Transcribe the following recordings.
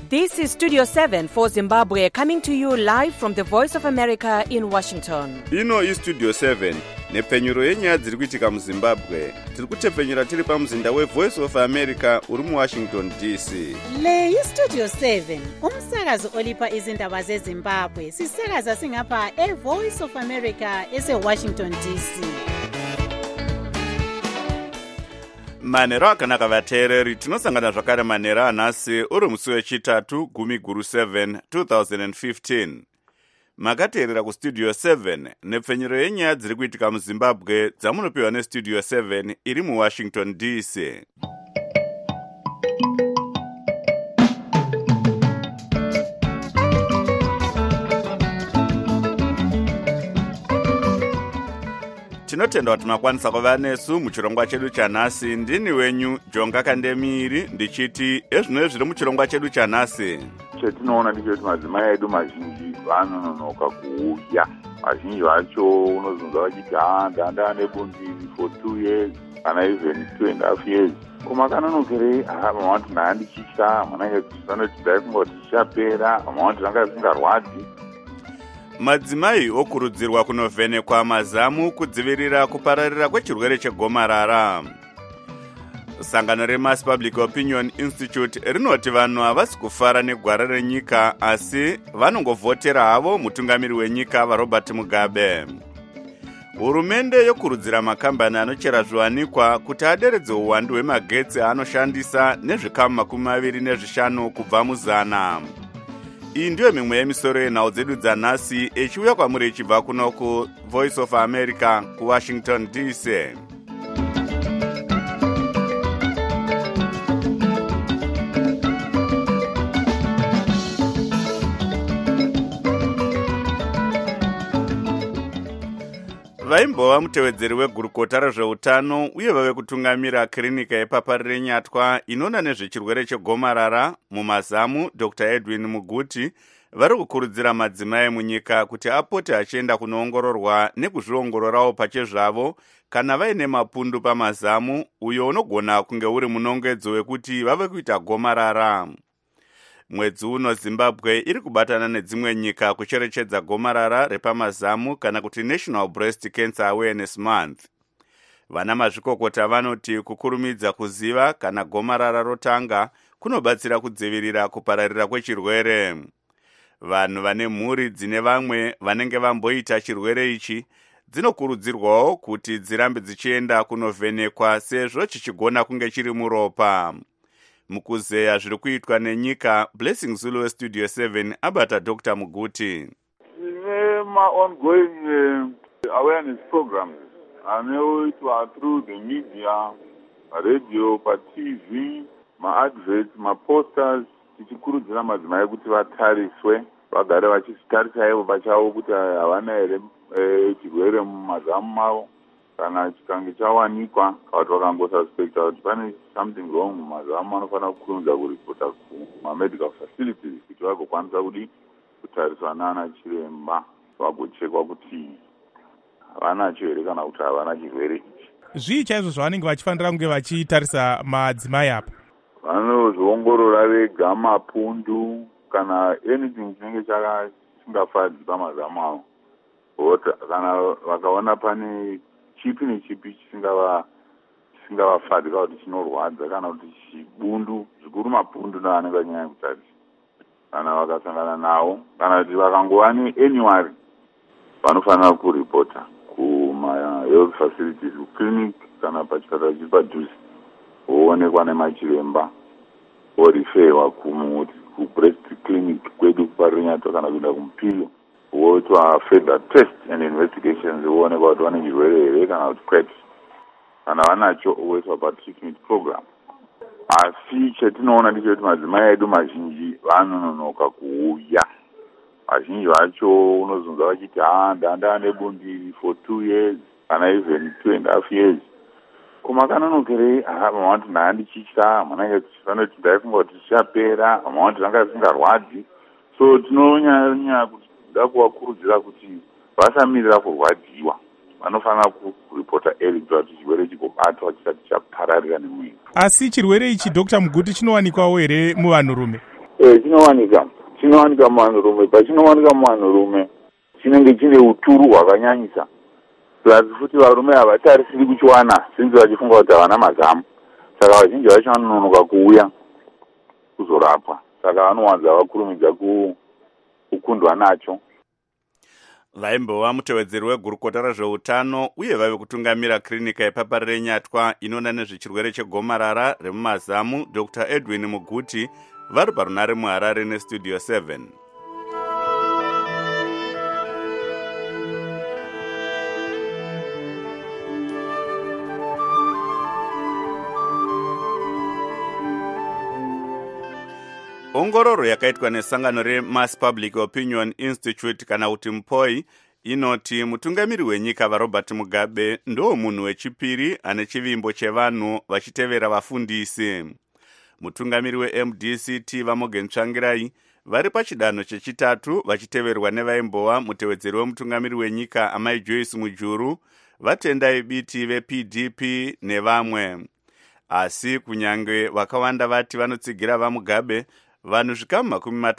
This is Studio 7 for Zimbabwe, coming to you live from the Voice of America in Washington. Ino is Studio 7, nepfenyuro yenyaya dziri kuitika muZimbabwe. Tiri kutepfenyura tiri pamuzinda weVoice of America uri muWashington DC. Le iStudio 7, umsakazo olipa izindaba zeZimbabwe. Sisakaza singapha eVoice of America eseWashington DC. Manero akanaka vateereri, tinosangana zvakare manero anhasi uri musi wechitatu gumi guru 7 2015. Makateerera kuStudio 7 nepfenyuro yenyaya dziri kuitika muZimbabwe dzamunopiwa neStudio 7 iri muWashington DC. Tinotenda kuti makwanisa kuva nesu muchirongwa chedu chanhasi. Ndini wenyu Jonga Kandemiri ndichiti ezvino zviri muchirongwa chedu chanhasi. Chetinoona ndechekuti madzimai edu mazhinji vanononoka kuuya. Vazhinji vacho unozonzwa vachiti ndanga nebundiri for 2 years kana even 2.5 years. Koma kanonokerei vamwe vanoti ndahandichitya manenge vanoti dai kungoti chichapera, vamwe vanoti zvanga zvisingarwadzi. Madzimai okurudzirwa kunovhenekwa mazamu kudzivirira kupararira kwechirwere chegomarara. Sangano reMass Public Opinion Institute rinoti vanhu havasi kufara negwara renyika asi vanongovhotera havo mutungamiri wenyika vaRobert Mugabe. Hurumende yokurudzira makambani anochera zviwanikwa kuti aderedze uwandu hwemagetsi aanoshandisa nezvikamu 25 kubva muzana. Iyi ndiyo mimwe yemisoro yenhau dzedu dzanhasi echiuya kwamuri echibva kuno kuVoice of America kuWashington DC. Vaimbova mutevedzeri wegurukota rezveutano uye vave kutungamira kirinika yePapari reNyatwa inoona nezvechirwere chegomarara mumazamu, Dr. Edwin Muguti, vari kukurudzira madzimai munyika kuti apote achienda kunoongororwa nekuzviongororawo pachezvavo kana vaine mapundu pamazamu uyo unogona kunge uri munongedzo wekuti vave kuita gomarara. Mwedzi uno Zimbabwe iri kubatana nedzimwe nyika kucherechedza gomarara repamazamu kana kuti National Breast Cancer Awareness Month. Vana mazvikokota vanoti kukurumidza kuziva kana gomarara rotanga kunobatsira kudzivirira kupararira kwechirwere. Vanhu vane mhuri dzine vamwe vanenge vamboita chirwere ichi dzinokurudzirwawo kuti dzirambe dzichienda kunovhenekwa sezvo chichigona kunge chiri muropa. Mukuzeya zviri kuitwa nenyika, Blessing Zulu weStudio 7 abata Dr. Muguti. Ongoing awareness programs anoitwa through the media, radio, TV, adverts, posters, tichikurudzira madzimai kuti vatariswe, vagare vachisitarisa ivo pachavo kuti havana here chirwere mumazamu mavo. Kana chikange chawanikwa kuti vakangosuspecta kuti pane something wrong mumazamu, vanofanira kukurumidza kuripota kumamedical facilities kuti vagokwanisa kutariswa nana chiremba vagochekwa kuti havanacho here kana kuti havana chirwere ichi. Zvii chaizvo zvavanenge vachifanira kunge vachitarisa madzimai apa? Vanozviongorora vega mapundu kana anything chinenge chisingafadzi pamazamu avo. Kana vakaona pane chipi nechipi chisingavafadzi kana kuti chinorwadza kana kuti chibundu, zvikuru mapundu navanenge vanyanya kutarisa. Kana vakasangana nawo kana kuti vakangova neanyuari vanofanira kuripota kuma-health facilities, clinic kana pachipatara chiri padhuze, voonekwa nemachiremba, vorifewa kubreast clinic kwedu kuParirenyatwa kana kuenda kumupiro, voitwa further test and investigations, voonekwa kuti vane chirwere here kana kuti kwete. Kana vanacho voitwa patreatment program. Asi chetinoona ndechekuti madzimai edu mazhinji vanononoka kuuya. Vazhinji vacho unozonzwa vachiti ndanga nebundiri for 2 years kana even 2.5 years. Koma kanonokerei vamwe vanoti ndahandichitya manenge vanoti dai kungoti chichapera, vamwe vanoti zvanga zvisingarwadzi. So tinonyanya kuti ndakuvakurudzira kuti vasamirira kurwadziwa. Vanofanira kuripota early kuti chirwere chigobatwa chisati chapararira nemunyika. Asi chirwere ichi Dr. Muguti chinowanikwawo here muvanhurume? chinowanika muvanhurume. Pachinowanika muvanhurume chinenge chine uturu hwakanyanyisa, plus futi varume havatarisiri kuchiwana sinzi vachifunga kuti havana mazamu, saka vazhinji vacho vanononoka kuuya kuzorapwa, saka vanowanza vakurumidza kukundwa nacho. Vaimbova mutevedzeri wegurukota rezveutano uye vave kutungamira kirinika yePapa renyatwa inoona nezvechirwere chegomarara remumazamu, Dr. Edwin Muguti, vari parunare muHarare nestudio 7. Ongororo yakaitwa nesangano reMass Public Opinion Institute kana kuti MPOI inoti mutungamiri wenyika vaRobert Mugabe ndo munhu wechipiri ane chivimbo chevanhu vachitevera vafundisi. Mutungamiri weMDCT vaMorgan Tsvangirai vari pachidanho chechitatu vachiteverwa nevaimbova mutevedzeri wemutungamiri wenyika Amai Joyce Mujuru, vatendai biti vePDP nevamwe. Asi kunyange vakawanda vati vanotsigira vaMugabe, vanhu zvikamu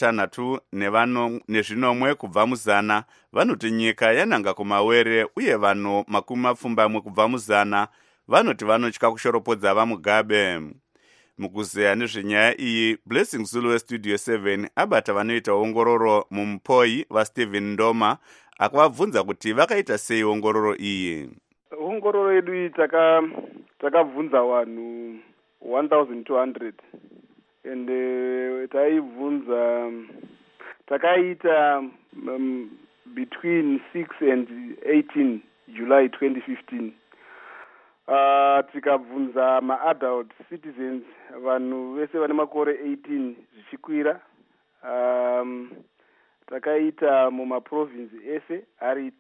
60 kubva muzana vanoti nyika yananga kumawere, uye vanhu 20 kubva muzana vanoti vanotya kushoropodza vaMugabe. Mukuzeya nezvenyaya iyi, Blessing Zulu westudio 7 abata vanoita ongororo muMPOI vaStephen Ndoma akavabvunza kuti vakaita sei ongororo iyi. Ongororo yedu takabvunza vanhu 1200 and taibvunza takaita between 6 and 18 July 2015. Tikabvunza ma-adult citizens, vanhu vese vane makore 18 zvichikwira. Takaita mumaprovince ese ari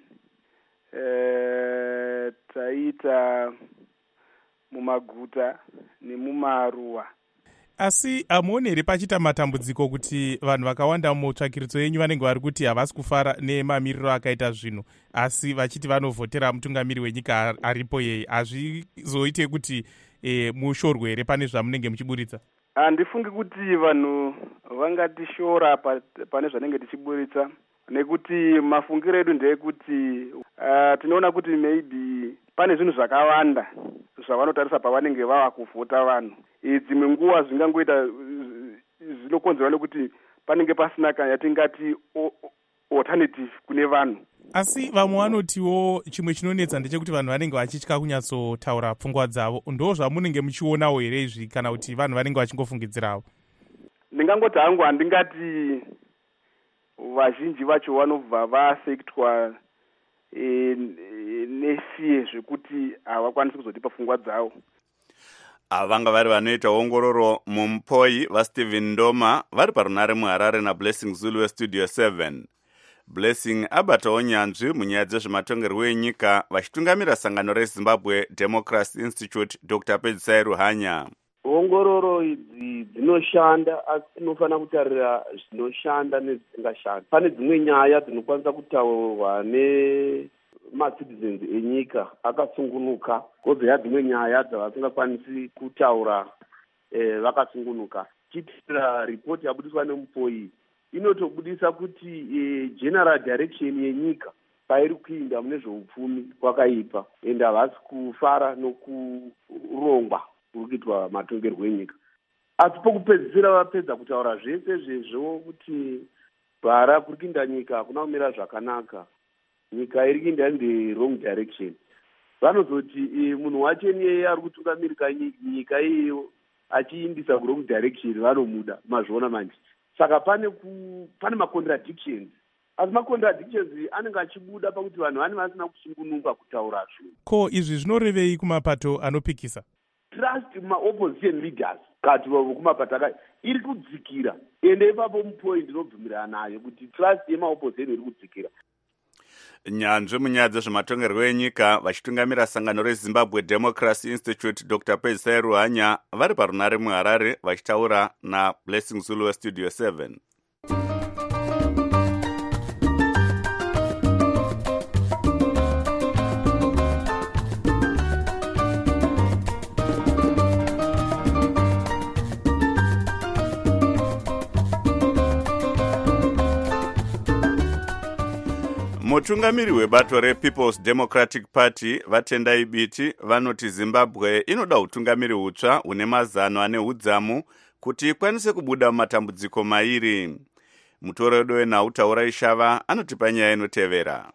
10. Taita mumaguta nemumaruwa. Asi amuoni here pachita matambudziko kuti vanhu vakawanda mutsvakiritso yenyu vanenge vari kuti havasi kufara nemamiriro akaita zvinhu, asi vachiti vanovhotera mutungamiri wenyika aripo yeye? Hazvizoite kuti mushorwe here pane zvamunenge muchiburitsa? Handifungi kuti vanhu vangatishora pane zvanenge tichiburitsa, nekuti mafungiro edu ndeyekuti tinoona kuti maybe pane zvinhu zvakawanda zvavanotarisa pavanenge vava kuvhota vanhu. Dzimwe nguva zvingangoita zvinokonzerwa nekuti panenge pasina yatingati alternative kune vanhu. Asi vamwe vanotiwo chimwe chinonetsa ndechekuti vanhu vanenge vachitya kunyatsotaura pfungwa dzavo. Ndo zvamunenge muchionawo here izvi kana kuti vanhu vanenge vachingofungidzirawo? Ndingangoti hangu handingati vazhinji vacho vanobva vaafektwa nefie zvekuti havakwanisi kuzotipa pfungwa dzavo. Vanga vari vanoita ongororo muMPOI vaStephen Ndoma vari parunare muHarare naBlessing Zulu westudio 7. Blessing abatawo nyanzvi munyaya dzezvematongerwo enyika vachitungamira sangano reZimbabwe Democracy Institute, Dr. Pedzisai Ruhanya. Ongororo idzi dzinoshanda, asi tinofanira kutarira zvinoshanda nezvisingashandi. Pane dzimwe nyaya dzinokwanisa kutaurwa nemacitizens enyika akasungunuka, kozoya dzimwe nyaya dzavasingakwanisi kutaura vakasungunuka. Chitira ripoti yabudiswa neMPOI inotobudisa kuti general direction yenyika pairi kuinda mune zveupfumi kwakaipa, ende havasi kufara nokurongwa kurikuitwa matongerwo enyika. Asi pokupedzisira vapedza kutaura zvese zvezvo kuti bara kuri kuinda nyika hakuna kumira zvakanaka, nyika iri kuinda in the wrong direction, vanozoti munhu wacho niyeye ari kutungamirika nyika iyeyo achiindisa wrong direction vanomuda mazviona manje. Saka pane ma-contradictions. Asi ma-contradictions anenge achibuda pakuti vanhu vane vasina kusungunuka kutaura zvinhu. Ko izvi zvinorevei kumapato anopikisa? Trust ma-opposition leaders kati kumapato iri kudzikira, ende ipapo MPOI ndinobvumirana nayo kuti trust yema-opposition iri kudzikira. Nyanzvi munyaya dzezvematongerwo enyika vachitungamira sangano reZimbabwe Democracy Institute, Dr. Pedzisai Ruhanya vari parunare muHarare vachitaura naBlessing Zulu westudio 7. mutungamiri webato rePeople's Democratic Party vatendai biti vanoti Zimbabwe inoda utungamiri hutsva une mazano ane udzamu kuti ikwanise kubuda mumatambudziko mairi. Mutoredo wenhau Ishava anotipa nyaya inotevera.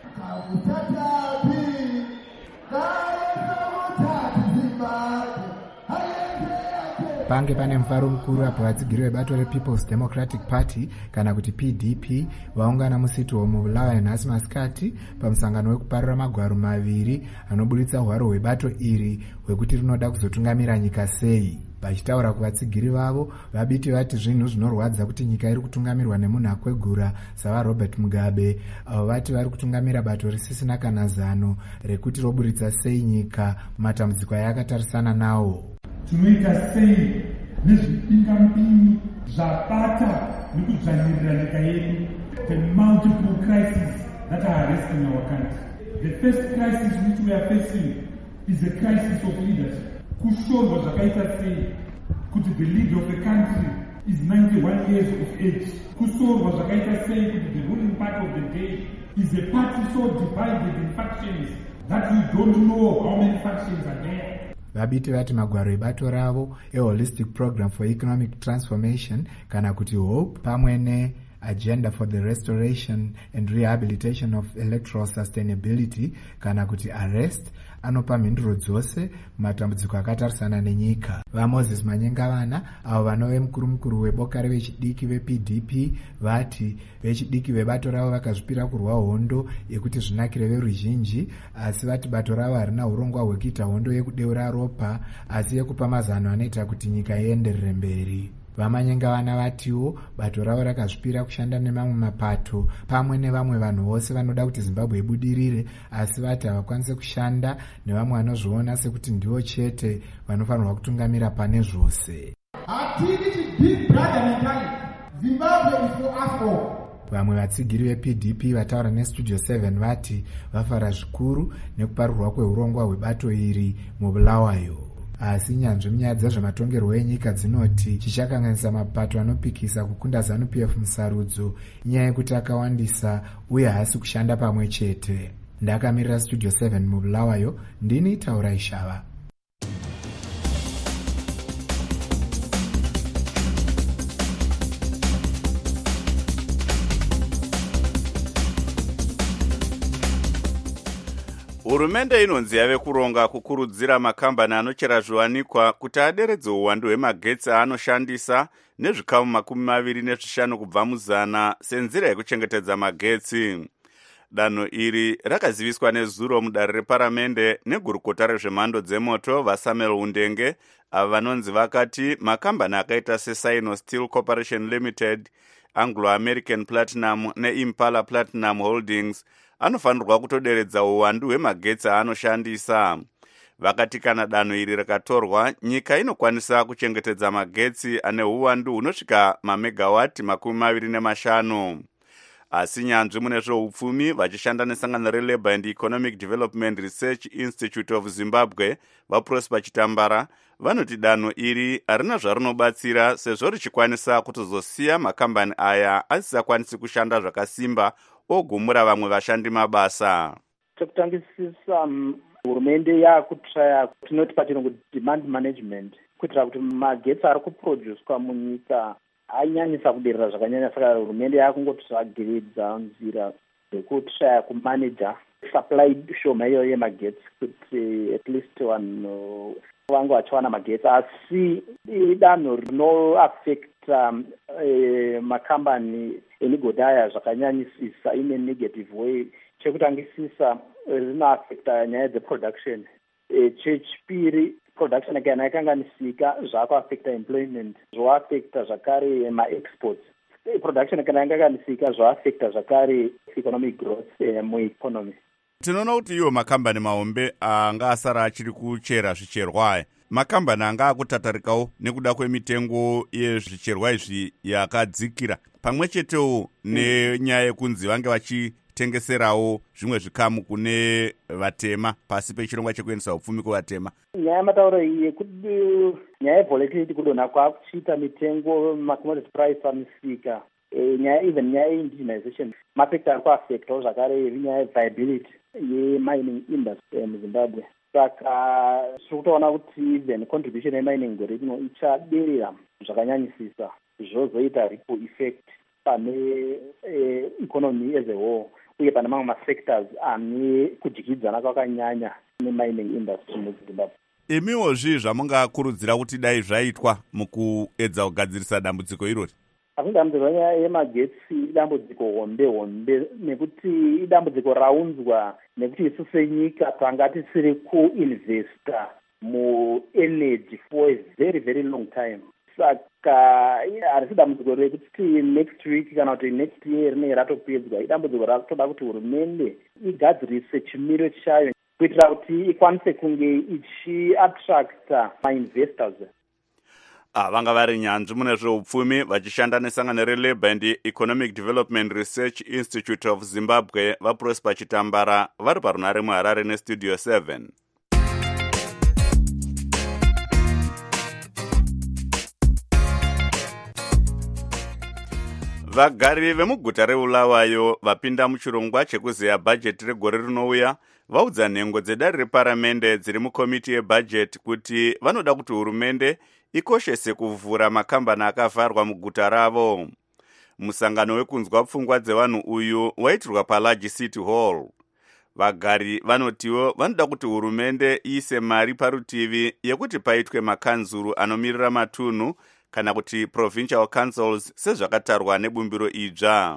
Pange pane mufaro mukuru apo vatsigiri vebato rePeople's Democratic Party kana kuti PDP vaungana musiti mubulawayo nhasi masikati pamusangano wekuparura magwaro maviri anobuditsa hwaro hwebato iri hwekuti rinoda kuzotungamira nyika sei. Vachitaura kuvatsigiri vavo, vabiti vati zvinhu zvinorwadza kuti nyika iri kutungamirwa nemunhu akwegura sava Robert Mugabe. Avo vati vari kutungamira bato risisina kana zano rekuti roburitsa sei nyika mumatambudziko ayakatarisana nawo. Tinoita sei nezvipingamupinyi zvabata nekudzvanyirira nyika yedu, the multiple crises that are arresting our country. The first crisis which we are facing is the crisis of leadership. Kushorwa zvakaita sei kuti the leader of the country is 91 years of age. Kushorwa zvakaita sei kuti the ruling party of the day is a party so divided in factions that we don't know how many factions are there. Vabiti vati magwaro ebato ravo Holistic Program for Economic Transformation kana kuti HOPE pamwe ne Agenda for the Restoration and Rehabilitation of Electoral Sustainability kana kuti ARREST anopa mhinduro dzose matambudziko akatarisana nenyika. VaMoses Manyengavana avo vanove mukuru weboka revechidiki vePDP vati vechidiki vebato ravo vakazvipira kurwa hondo yekuti zvinakire veruzhinji, asi vati bato ravo harina urongwa hwekuita hondo yekudeura ropa asi yekupa mazano anoita kuti nyika ienderere mberi. Vamanyengavana vatiwo bato ravo rakazvipira kushanda nemamwe mapato pamwe nevamwe vanhu vose vanoda kuti Zimbabwe ibudirire, asi vati havakwanise kushanda nevamwe vanozviona sekuti ndivo chete vanofanirwa kutungamira pane zvose. Vamwe vatsigiri vePDP vataura neStudio 7 vati vafara zvikuru nekuparurwa kweurongwa hwebato iri mubulawayo. Asi nyanzvi munyaya dzezvematongerwo enyika dzinoti chichakanganisa mapato anopikisa kukunda ZANU-PF musarudzo inyaya yekuti akawandisa uye haasi kushanda pamwe chete. Ndakamirira Studio 7 mubulawayo, ndini Taura Ishava. Hurumende inonzi yave kuronga kukurudzira makambani anochera zviwanikwa kuti aderedze uwandu hwemagetsi aanoshandisa nezvikamu 25 kubva muzana senzira yekuchengetedza magetsi. Danho iri rakaziviswa nezuro mudare reparamende negurukota rezvemhando dzemoto vaSamuel Undenge, avo vanonzi vakati makambani akaita seSino Steel Corporation Limited, Anglo American Platinum neImpala Platinum Holdings anofanirwa kutoderedza uwandu hwemagetsi aanoshandisa. Vakati kana danho iri rakatorwa, nyika inokwanisa kuchengetedza magetsi ane uwandu hunosvika mamegawati 25. Asi nyanzvi mune zveupfumi vachishanda nesangano reLabour and Economic Development Research Institute of Zimbabwe vaProsper Chitambara vanoti danho iri harina zvarinobatsira sezvo richikwanisa kutozosiya makambani aya asisakwanisi kushanda zvakasimba ogumura vamwe vashandi mabasa. Chekutangisisa hurumende yakutraya tinoti pachirungu demand management kuitira kuti magetsi ari kuproducwa munyika anyanyisa kuderera zvakanyanya, saka hurumende yakungotsvagiridza nzira dzekutraya kumanaja supply shoma iyoyo yemagetsi kuti at least vanhu vange vachiwana magetsi, asi danho rinoaffecta makambani emigodhi aya zvakanyanyisisa ine negative way. Chekutangisisa rinoaffecta nyaya dzeproduction. Chechipiri, production kana yakanganisika zvakuaffecta employment, zvoaffecta zvakare maexports. Production kana yakanganisika zvoaffecta zvakare economic growth mueconomy. Tinoona kuti iwo makambani mahombe anga asara achiri kuchera zvicherwa aya, makambani anga akutatarikawo nekuda kwemitengo yezvicherwa izvi yakadzikira, pamwe chetewo nenyaya yekunzi vange vachitengeserawo zvimwe zvikamu kune vatema pasi pechirongwa chekuendesa upfumi kuvatema. Nyaya yamatauro yekuti nyaya yevolatility kudonha kwakuchiita mitengo macommodity price pamisika nyaya ye-indigenization mafactor ari kuafectawo zvakare nyaya yeviability ye-mining industry muzimbabwe. Saka tiri kutoona kuti even contribution yemining gore rino ichaderera zvakanyanyisisa zvozoita ripple effect pane economy as a whole uye pane mamwe masectors ane kudyidzana kwakanyanya nemining industry muzimbabwe. Imiwo zvamungakurudzira kuti dai zvaitwa mukuedza kugadzirisa dambudziko irori? Asi dambudziko yemagetsi idambudziko hombe nekuti idambudziko raunzwa nekuti isu senyika tanga tisiri kuinvesta muenergy for a very very long time. Saka harisi dambudziko rekuti next week kana kuti next year rinenge ratopedzwa. Idambudziko rakutoda kuti hurumende igadzirise chimiro chayo kuitira kuti ikwanise kunge ichiattracta mainvestors. Vanga vari nyanzvi mune zveupfumi vachishanda nesangano reLabour and Economic Development Research Institute of Zimbabwe vaProsper Chitambara vari parunare muHarare neStudio 7. Vagari vemuguta reBulawayo vapinda muchirongwa chekuzeya bhajeti regore rinouya vaudza nhengo dzedare reparamende dziri mukomiti yebhajeti kuti vanoda kuti hurumende ikoshese kuvhura makambani akavharwa muguta ravo. Musangano wekunzwa pfungwa dzevanhu uyu waitirwa paLarge City Hall. Vagari vanotiwo vanoda kuti hurumende iise mari parutivi yekuti paitwe makanzuru anomirira matunhu kana kuti provincial councils sezvakatarwa nebumbiro idzva.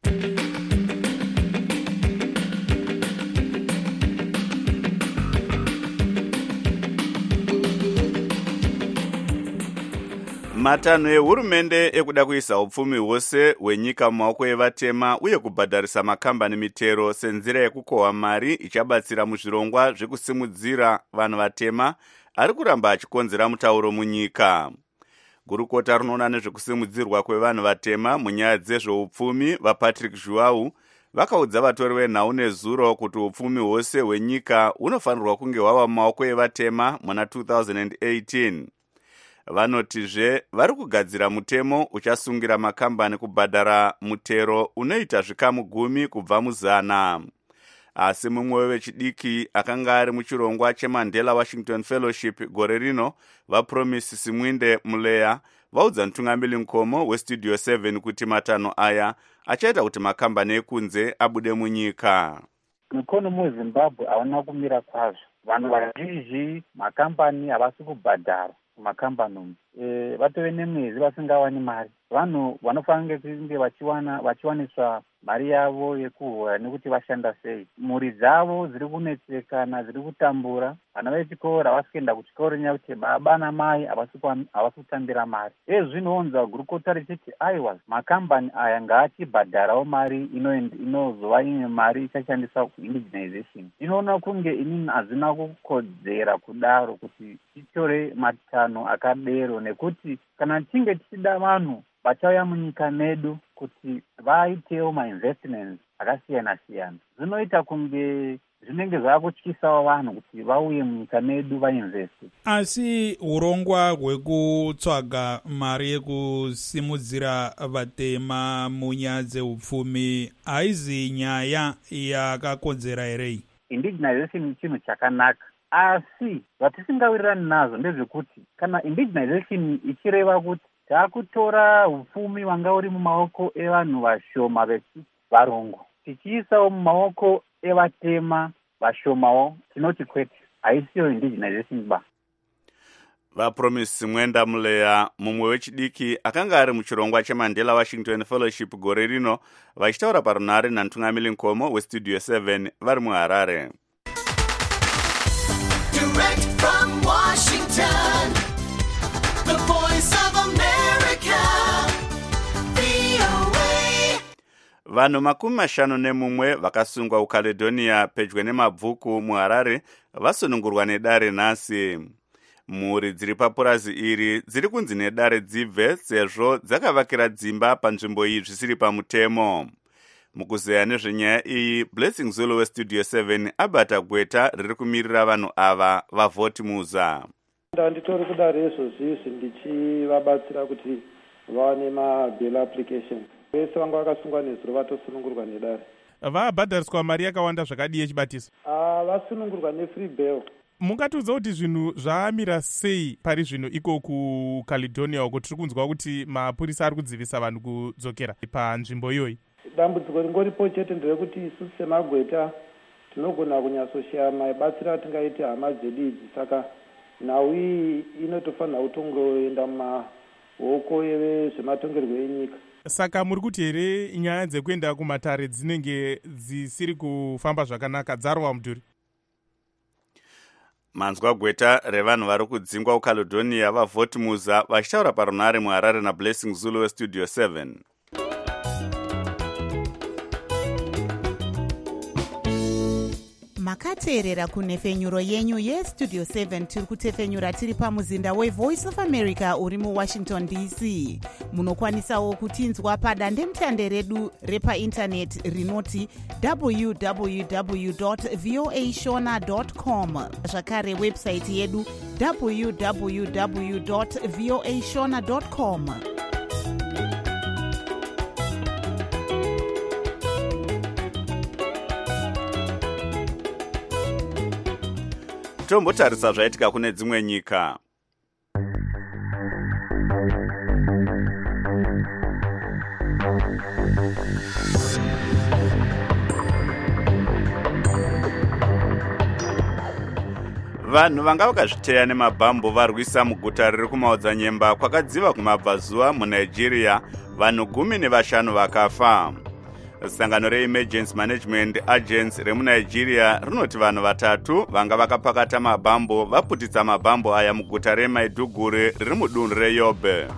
Matanho ehurumende ekuda kuisa upfumi hwose hwenyika mumaoko evatema uye kubhadharisa makambani mitero senzira yekukohwa mari ichabatsira muzvirongwa zvekusimudzira vanhu vatema ari kuramba achikonzera mutauro munyika. Gurukota rinoona nezvekusimudzirwa kwevanhu vatema munyaya dzezveupfumi vaPatrick Zhuau vakaudza vatori venhau nezuro kuti upfumi hwose hwenyika hunofanirwa kunge hwava mumaoko evatema muna 2018. Vanotizve vari kugadzira mutemo uchasungira makambani kubhadhara mutero unoita zvikamu 10 kubva muzana. Asi mumwe wevechidiki akanga ari muchirongwa cheMandela Washington Fellowship gore rino vaPromise Simwinde Muleya vaudza mutungamiri mukoma weStudio 7 kuti matanho aya achaita kuti makambani ekunze abude munyika. Ikonomi weZimbabwe hauna kumira kwazvo. Vanhu vazhinji makambani havasi kubhadhara kumakambani vatove nemwezi vasingawani mari. Vanhu vanofanira kunge vachiwaniswa mari yavo yekuhora nekuti vashanda sei. Mhuri dzavo dziri kunetsekana, dziri kutambura. Vana vechikoro havasi kuenda kuchikoro nenyaya kuti baba namai havasi kutambira mari. Zvinoonza gurukota richiti aiwa makambani aya ngaachibhadharawo mari inozova imwe mari ichashandiswa kuindigenization. Inoona kunge inini hazina kukodzera kudaro kuti titore matanho akadero nekuti kana tichinge tichida vanhu vachauya munyika medu kuti vaitewo mainvestments akasiyana-siyana. Zvinoita kunge zvinenge zvakutyisawo vanhu kuti vauye munyika medu vainvesti. Asi urongwa hwekutsvaga mari yekusimudzira vatema munyaya dzeupfumi haizi nyaya yakakonzera herei? Indigenization chinhu chakanaka. Asi zvatisingawirirani nazvo ndezvekuti kana indigenization ichireva kuti takutora upfumi wanga uri mumaoko evanhu vashoma vechivarungu tichiisawo mumaoko evatema vashomawo, tinoti kwete haisiyo indigenization ba. VaPromise Simwinde Muleya mumwe wechidiki akanga ari muchirongwa cheMandela Washington Fellowship gore rino vachitaura parunare namutungamiri mukoma weStudio 7 vari muHarare. Direct from Washington, the voice of America, VOA. Vanhu 51 vakasungwa kuCaledonia pedyo nemabvuku muHarare vasunungurwa nedare nhasi. Mhuri dziri papurazi iri dziri kunzi nedare dzibve sezvo dzakavakira dzimba panzvimbo iyi zvisiri pamutemo. Mukuzeya nezvenyaya iyi, Blessing Zulu weStudio 7 abata gweta riri kumirira vanhu ava vavhoti muza. Nditori kudare izvozvi ndichivabatsira kuti vawane mabail application vese vanga vakasungwa nezuro vatosunungurwa nedare. Vabhadhariswa mari yakawanda zvakadii yechibatiso? Vasunungurwa nefree bail. Mungatiudza kuti zvinhu zvamira sei pari zvino iko kuCaledonia uko tiri kunzwa kuti mapurisa ari kudzivisa vanhu kudzokera panzvimbo iyoyi? Dambudziko ringoripo chete nderekuti isusu semagweta tinogona kunyasoshaya maibatsiro atingaiti hama dzedu idzi, saka nhau iyi inotofanira kutongoenda mumaoko ezvematongerwo enyika. Saka muri kuti here nyaya dzekuenda kumatare dzinenge dzisiri kufamba zvakanaka, dzarwa mudhuri? Manzwa gweta revanhu vari kudzingwa kuCaledonia vavhoti muza vachitaura parunare muHarare naBlessing Zulu weStudio 7. Makateerera kunhefenyuro yenyu yeStudio 7 tiri kutefenyura tiri pamuzinda weVoice of America uri muWashington DC. Munokwanisawo kutinzwa padandemutande redu repaindaneti rinoti www.voashona.com, zvakare website yedu www.voashona.com. Tombotarisa zvaitika kune dzimwe nyika. Vanhu vanga vakazviteya nemabhambo varwisa muguta riri kumaodzanyemba kwakadziva kumabvazuva muNigeria, vanhu 15 vakafa. Sangano reEmergency Management Agency remuNigeria rinoti vanhu 3 vanga vakapakata mabhambo vaputitsa mabhambo aya muguta reMaiduguri riri mudunhu reYobe.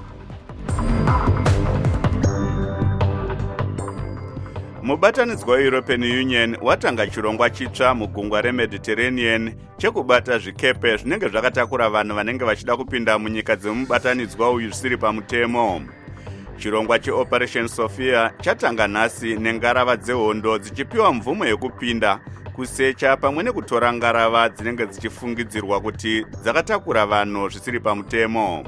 Mubatanidzwa weEuropean Union watanga chirongwa chitsva mugungwa reMediterranean chekubata zvikepe zvinenge zvakatakura vanhu vanenge vachida kupinda munyika dzemubatanidzwa uyu zvisiri pamutemo. Chirongwa cheOperation Sophia chatanga nhasi nengarava dzehondo dzichipiwa mvumo yekupinda kusecha pamwe nekutora ngarava dzinenge dzichifungidzirwa kuti dzakatakura vanhu zvisiri pamutemo.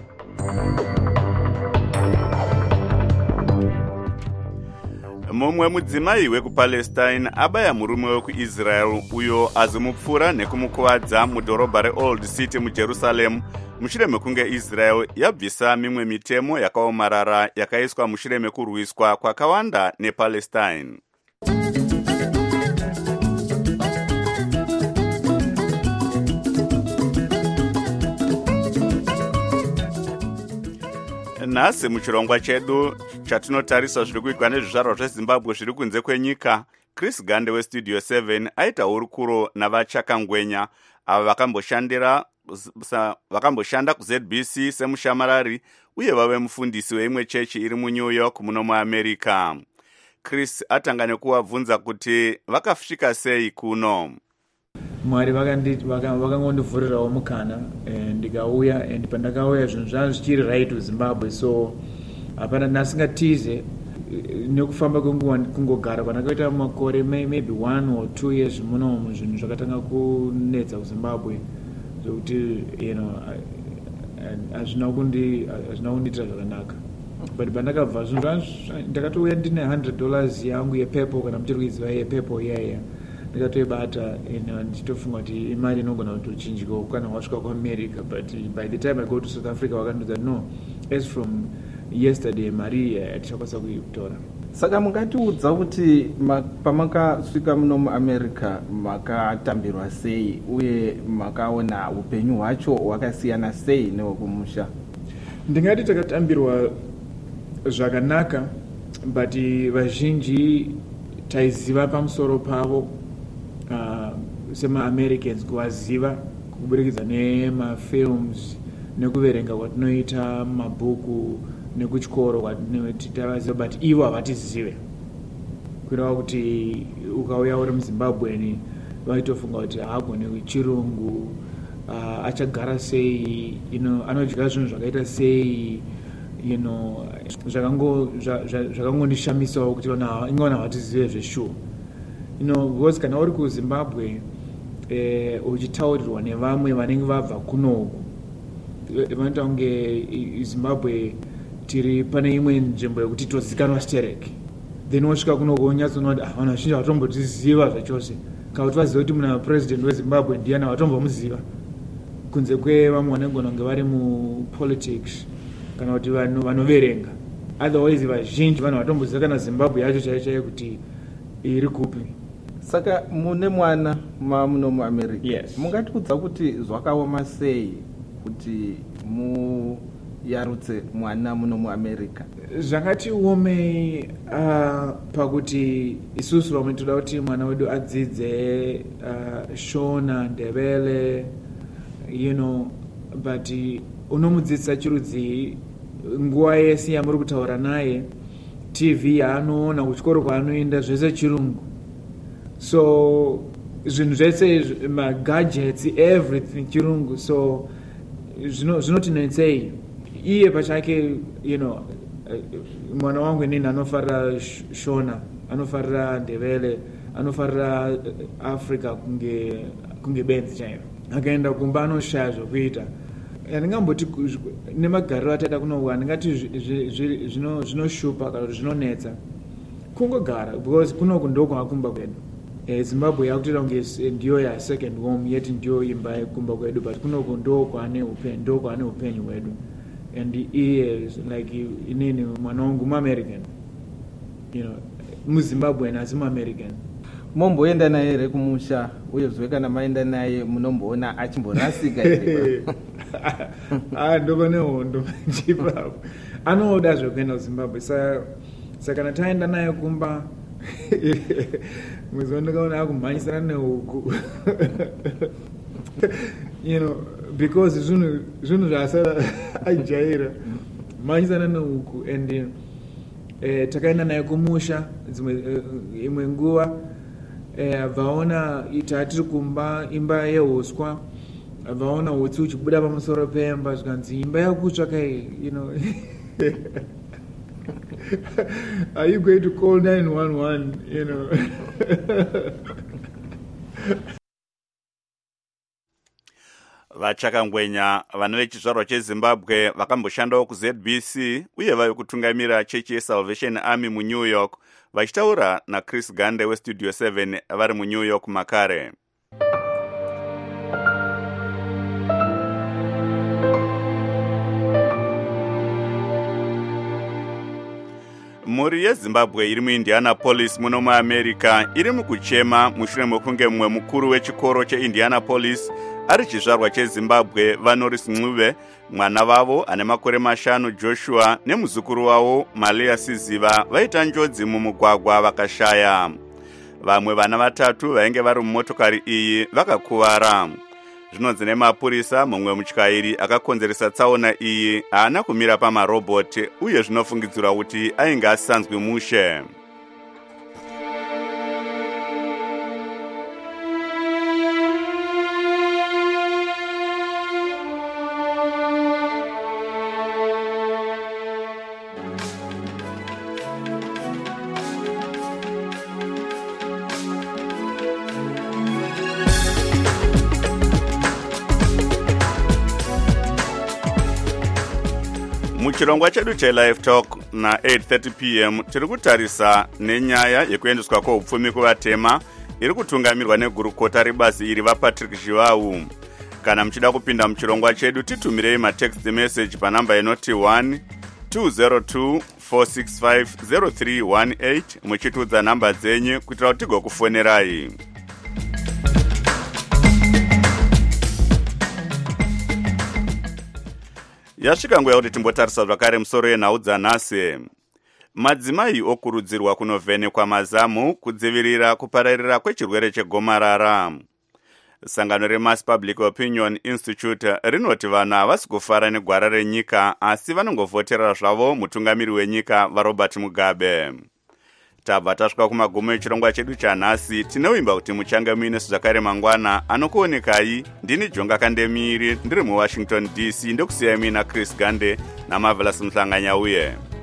Mumwe mudzimai wekuPalestine abaya murume wekuIsrael uyo azimupfura nekumukuvadza mudhorobha reOld City muJerusaremu mushure mekunge Israel yabvisa mimwe mitemo yakaomarara yakaiswa mushure mekurwiswa kwakawanda nePalestine. Nhasi muchirongwa chedu chatinotarisa zviri kuitwa nezvizvarwa zveZimbabwe zviri kunze kwenyika, Chris Gande weStudio 7 aita hurukuro navachakangwenya ava vakamboshanda kuZBC semushamarari uye vave mufundisi weimwe chechi iri muNew York muno muAmerica. Chris atanga nekuvabvunza kuti vakasvika sei kuno. Mwari vakangondivhurirawo mukana ndikauya, and pandakauya zvinhu zvanga zvichiri right kuZimbabwe, so hapana ndasingatize nekufamba kwenguva kungogara kwandakaita makore maybe 1 or 2 years muno zvinhu zvakatanga kunetsa kuZimbabwe zvokuti hazvina kundiitira zvakanaka. But pandakabva zvinhu ndakatouya ndine $100 yangu yepepo, kana muchiri kuiziva yepepo yaya ndikatoibata ndichitofunga kuti imari inogona kutochinjikawo kana wasvika kuAmerica. But by the time I go to South Africa vakandiudza no, as from yesterday mari hatichakwanisa kuitora. Saka mungatiudza kuti pamakasvika muno muAmerica makatambirwa sei uye makaona upenyu hwacho hwakasiyana sei newekumusha? Ndingati takatambirwa zvakanaka, but vazhinji taiziva pamusoro pavo sema-Americans, kuvaziva kuburikidza nemafilms nekuverenga kwatinoita mabhuku nekuchikoro kwatinoti tavaziva, but ivo havatizive. Kureva kuti ukauya uri muZimbabweni vaitofunga kuti haagone chirungu, achagara sei, anodya zvinhu zvakaita sei, zvakangondishamisawo kuti ingona havatizive zveshuwa. Because kana uri kuZimbabwe uchitaurirwa nevamwe vanenge vabva kunoku, vanoita kunge Zimbabwe tiri pane imwe nzvimbo yekuti tozikanwa stereki, then wasvika kuno kuonyatsoona kuti vanhu vazhinji vatombotiziva zvachose, kana kuti vaziva kuti muna president wezimbabwe ndiana vatombomuziva kunze kwevamwe vanogona kunge vari mupolitics kana kuti vanhu vanoverenga. Otherwise vazhinji vanhu vatomboziva kana zimbabwe yacho chaiyo kuti iri kupi. Saka mune mwana muno muamerica, yes. Mungatiudza kuti zvakaoma sei kuti muyarutse mwana muno muamerica? Zvakati omei pakuti isusu vamwe toda kuti mwana wedu adzidze Shona, Ndebele, but unomudzidzisa chirudzi nguva yese yamuri kutaura naye, TV yaanoona, kuchikoro kwaanoenda zvese chirungu. So zvinhu zvese magadgets everything chirungu. So zvinotinetsei iye pachake, mwana wangu inini anofarira Shona, anofarira Ndebele, anofarira Africa kunge benzi chaivo. Akaenda kumba anoshaya zvokuita. Handingamboti nemagariro ataita kunoku, handingati zvinoshupa kana kuti zvinonetsa. Kungogara, because kunoku ndokwakumba kwedu. Zimbabwe yakutoita kunge ndiyo ya second home, yeti ndiyo imba yekumba kwedu, but kunoku ndokwane upenyu hwedu. And iye like inini mwana wangu muAmerican, muZimbabwean asi muAmerican. Momboenda naye here kumusha, uyezve kana maenda naye munomboona achimborasika here? Ndopane hondo chipapo. Anoda zvokuenda kuZimbabwe, saka kana taenda naye kumba mwezi wandakaona akumhanyisana nehuku. Because zvinhu zvaasara ajaira mhanyisana nehuku. And takaenda naye kumusha imwe nguva, vaona tatiri kumba imba yeuswa, vaona utsi uchibuda pamusoro pemba, zvikanzi imba yakutsvakai, are you going to call 911, Vachakangwenya vana vechizvarwa cheZimbabwe vakamboshandawo kuZBC uye vave kutungamira chechi yeSalvation Army muNew York, vachitaura naChris Gande weStudio 7 vari muNew York makare. Mhuri yeZimbabwe iri muIndianapolis muno muAmerica iri mukuchema mushure mekunge mumwe mukuru wechikoro cheIndianapolis ari chizvarwa cheZimbabwe Vanoris Ncube, mwana vavo ane makore 5 Joshua nemuzukuru wavo Malia Siziva vaita njodzi mumugwagwa vakashaya. Vamwe vana 3 vainge vari mumotokari iyi vakakuvara. Zvinonzi nemapurisa mumwe mutyairi akakonzeresa tsaona iyi haana kumira pamarobhoti uye zvinofungidzirwa kuti ainge asanzwi mushe. Muchirongwa chedu cheLive Talk na 8:30 p.m. tiri kutarisa nenyaya yekuendeswa kwoupfumi kuvatema iri kutungamirwa negurukota rebazi iri vaPatrick Zhivau. Kana muchida kupinda muchirongwa chedu titumirei matext message panamba inoti 1-202-465-0318 muchitudza namba dzenyu kuitira kuti tigokufonerai. Yasvika nguva kuti timbotarisa zvakare musoro yenhau dzanhasi. Madzimai okurudzirwa kunovhenekwa mazamu kudzivirira kupararira kwechirwere chegomarara. Sangano reMass Public Opinion Institute rinoti vanhu havasi kufara negwara renyika asi vanongovhotera zvavo mutungamiri wenyika vaRobert Mugabe. Tabva tasvika kumagumo echirongwa chedu chanhasi. Tinowimba kuti muchange muine zvakare mangwana. Anokuonekai ndini Jonga Kandemiri ndiri muWashington DC ndokusiyai mina Chris Gande naMarvelous Mhlanganyauye.